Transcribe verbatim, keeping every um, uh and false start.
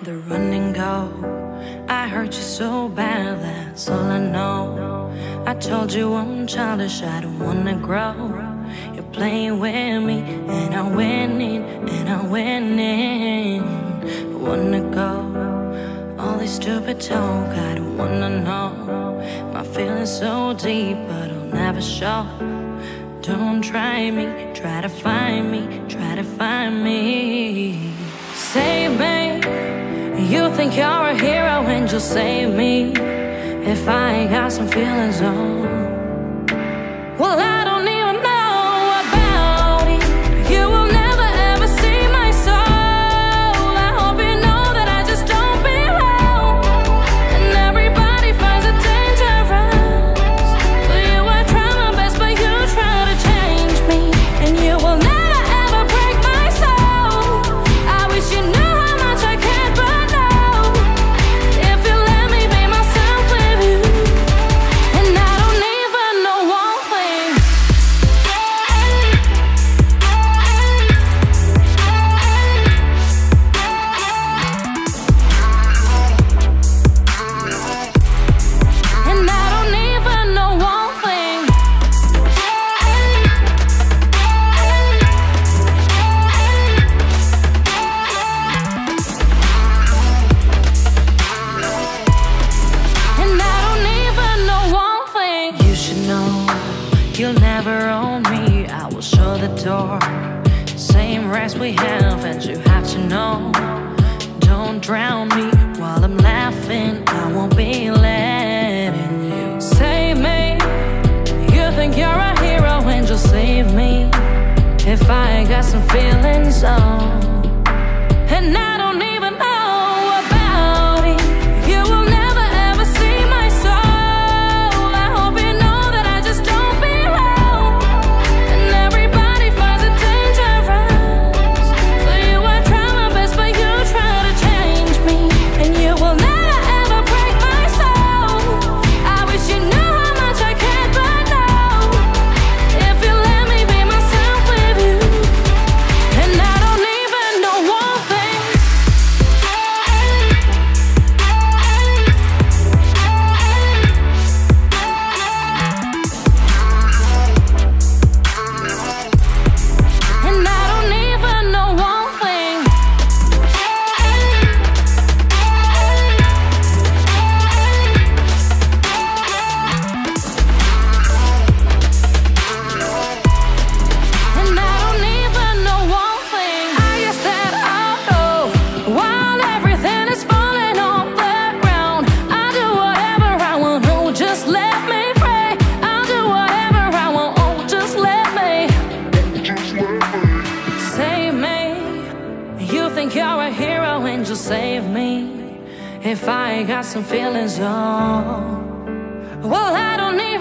the run and go. I hurt you so bad, that's all I know. I told you I'm childish, I don't wanna grow. You're playing with me, and I'm winning, and I'm winning. I wanna go. All this stupid talk, I don't wanna know. My feelings so deep, but I'll never show. Don't try me, try to find me, try to find me. Save me. You think you're a hero and you'll save me. If I got some feelings on, well, I don't even know about it. You will never ever see my soul. I hope you know that I just don't belong. And everybody finds it dangerous. For you I try my best, but you try to change me. And you will never ever break my soul. I wish you knew how much I cared, but no. If you let me be myself with you, and I don't even know one thing. And I don't even know one thing. And I don't even know one thing. You should know you'll never own me. I will show the door. Same rest we have, and you have to know. Don't drown me while I'm laughing. I won't be letting you save me. You think you're a hero and you'll save me. If I got some feelings on, and I don't even know about it. You will never ever see my soul. I hope you know that I just don't belong. And everybody finds it dangerous. For you I try my best, but you try to change me. And you will never ever break my soul. I wish you knew how much I cared, but no. If you let me be myself with you, and I don't even know one thing. And I don't even know one thing. And I don't even know one thing. I guess that I'll go while everything is falling on the ground. I'll do whatever I want, oh, just let me pray. I'll do whatever I want, oh, just let me. Save me. You think you're a hero and you'll save me. If I got some feelings on, well, I don't need